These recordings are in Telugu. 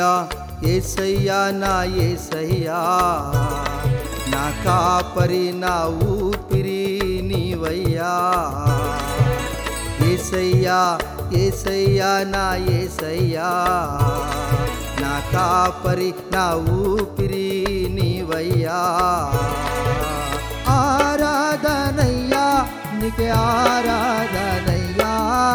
యేసయ్యా యేసయ్యా నా యేసయ్యా నా కాపరి నా ఊపిరి నీవయ్యా యేసయ్యా యేసయ్యా నా యేసయ్యా నా కాపరి నా ఊపిరి నీవయ్యా ఆరాధనయ్యా నీకే ఆరాధనయ్యా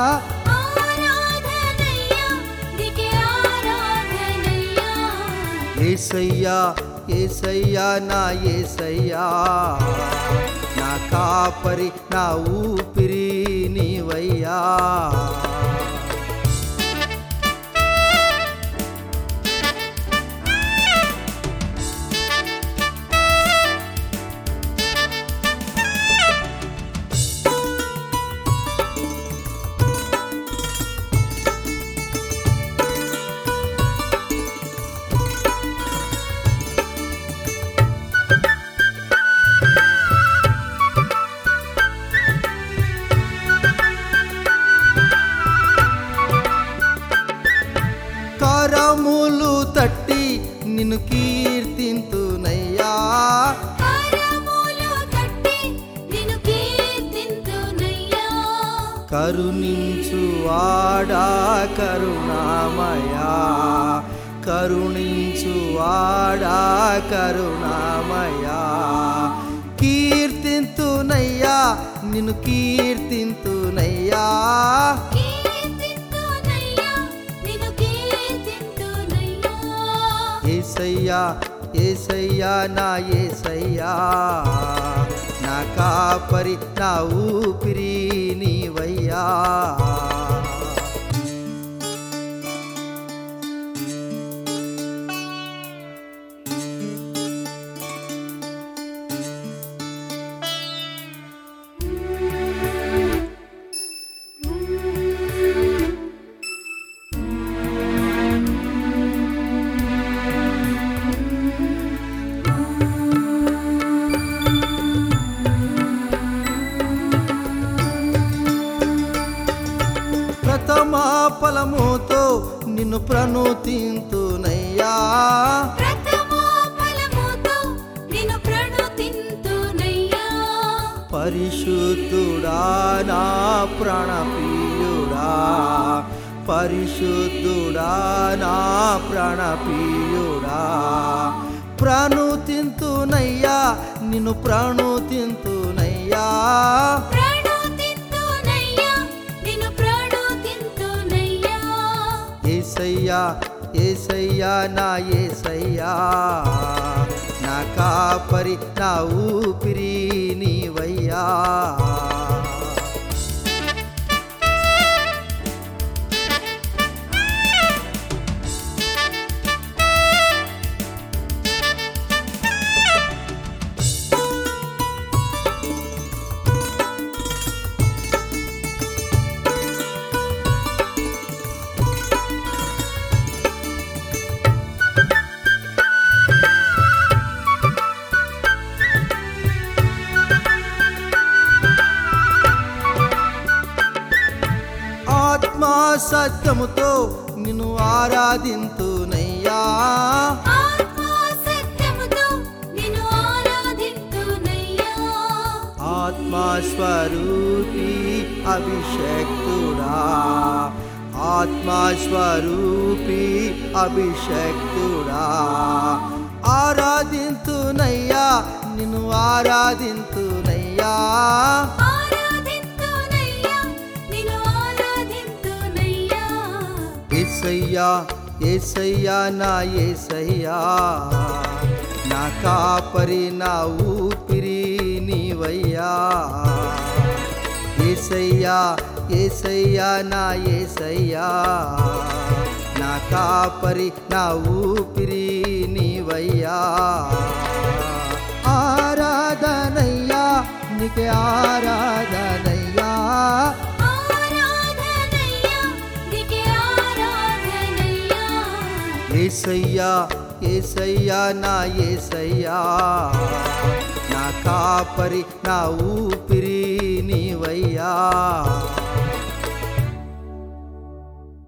యేసయ్యా యేసయ్యా నా యేసయ్యా నా కాపరి నా ఊపిరి నీవయ్యా కరములు తట్టి నిన్ను కీర్తింతునయ్యా కరుణించువాడా కరుణామయా కరుణించువాడా కరుణామయా కీర్తింతునయ్యా నిన్ను కీర్తింతునయ్యా యేసయ్యా యేసయ్యా నా యేసయ్యా నా కాపరి నా ఊపిరి నీవయ్యా ప్రథమ ఫలముతో నిన్ను ప్రణుతింతునయ్యా పరిశుద్ధుడా నా ప్రాణప్రియుడా పరిశుద్ధుడా నా ప్రాణప్రియుడా ప్రణుతింతునయ్యా నిన్ను ప్రణుతింతునయ్యా యేసయ్యా యేసయ్యా నా యేసయ్యా నా కాపరి నా ఊపిరి నీవయ్యా ఆత్మా సత్యముతో నిన్ను ఆరాధింతునయ్యా ఆత్మా స్వరూపి అభిషక్తుడా ఆత్మా స్వరూపి అభిషక్తుడా ఆరాధింతునయ్యా నిన్ను ఆరాధింతునయ్యా యేసయ్యా యేసయ్యా నా యేసయ్యా నా కాపరి నా ఊపిరి నీవయ్యా యేసయ్యా యేసయ్యా నా యేసయ్యా నా కాపరి నా ఊపిరి నీవయ్యా ఆరాధనయ్యా నీకే ఆరాధనయ్యా యేసయ్యా యేసయ్యా నా యేసయ్యా నా కాపరి నా ఊపిరి నీవయ్యా